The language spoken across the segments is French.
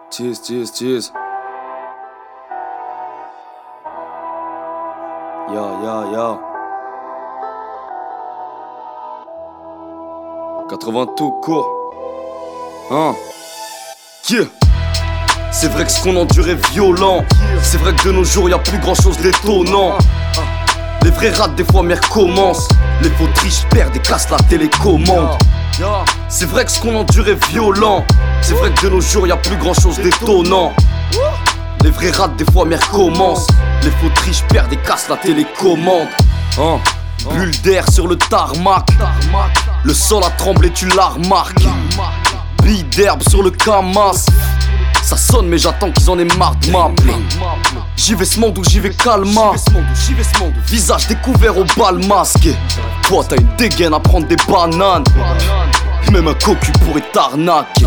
Cheers. Ya. 80 tout court. Yeah. C'est vrai que ce qu'on endure est violent. C'est vrai que de nos jours y'a plus grand chose d'étonnant. Les vrais rats des fois mais recommencent. Les faux triches perdent et cassent la télécommande. C'est vrai que ce qu'on endure est violent. C'est vrai que de nos jours y'a plus grand chose d'étonnant. Les vrais rats des fois mais recommencent. Les faux triches perdent et cassent la télécommande. Bulle d'air sur le tarmac. Le sol a tremblé, tu l'as remarqué. Billes d'herbe sur le camas. Ça sonne mais j'attends qu'ils en aient marre de m'appeler. J'y vais ce monde ou j'y vais calma. Visage découvert au bal masqué. Toi t'as une dégaine à prendre des bananes. Même un cocu pourrait t'arnaquer.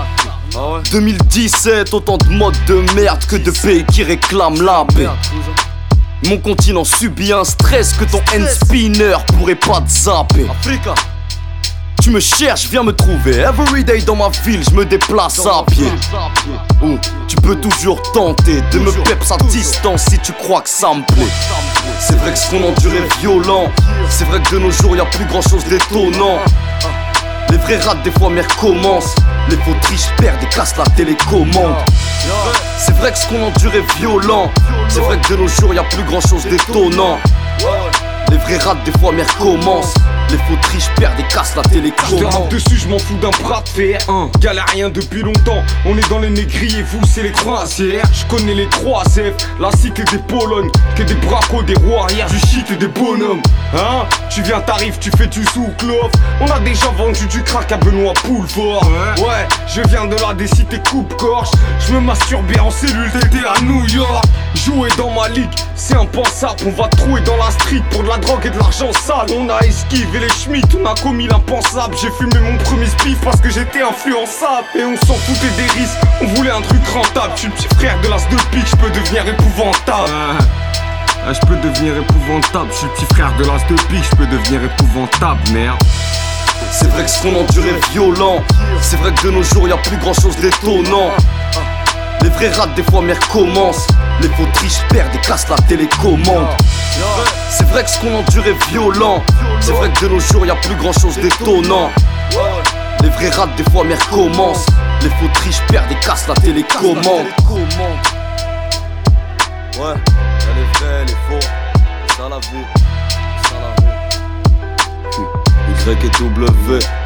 2017, autant de modes de merde que de pays qui réclament la paix. Mon continent subit un stress que ton hand-spinner pourrait pas te zapper. Tu me cherches, viens me trouver. Everyday dans ma ville, je me déplace à pied. Tu peux toujours tenter de me peps à distance si tu crois que ça me plaît. C'est vrai que ce qu'on endure est violent. C'est vrai que de nos jours y'a plus grand chose d'étonnant. Les vrais rats des fois mais recommencent. Les faux triches perdent et cassent la télécommande. C'est vrai que ce qu'on endure est violent. C'est vrai que de nos jours y'a plus grand chose d'étonnant. Les vrais rats des fois mais recommencent. Les faux triches perdent et cassent la télécommande. Je rappe dessus, je m'en fous d'un bras de fer. Galérien depuis longtemps, on est dans les négriers, vous c'est les croisières. Je connais les 3 F, la cité des Polognes, que des bracos, des rois arrière, du shit et des bonhommes. Tu viens, t'arrives, tu fais du sous-clove. On a déjà vendu du crack à Benoît Poulfort. Ouais, je viens de là des cités coupe-gorge. Je me masturbais en cellule, t'étais à New York. Jouer dans ma ligue, c'est impensable. On va trouer dans la street pour de la drogue et de l'argent sale. On a esquivé les schmitts, on a commis l'impensable. J'ai fumé mon premier spiff parce que j'étais influençable. Et on s'en foutait des risques, on voulait un truc rentable. Je suis le petit frère de l'as de pique, je peux devenir épouvantable. Je peux devenir épouvantable, je suis le petit frère de l'as de pique, je peux devenir épouvantable, merde. C'est vrai que ce qu'on endure est violent. C'est vrai que de nos jours y'a plus grand chose d'étonnant. Les vrais rats des fois mais recommencent. Les faux triches perdent et cassent la télécommande. C'est vrai que ce qu'on endure est violent. C'est vrai que de nos jours y'a plus grand chose d'étonnant. Les vrais rats des fois mais recommencent. Les faux triches perdent et cassent la télécommande. Ouais, elle est vraie, elle est faux. C'est ça la vie. Y et W.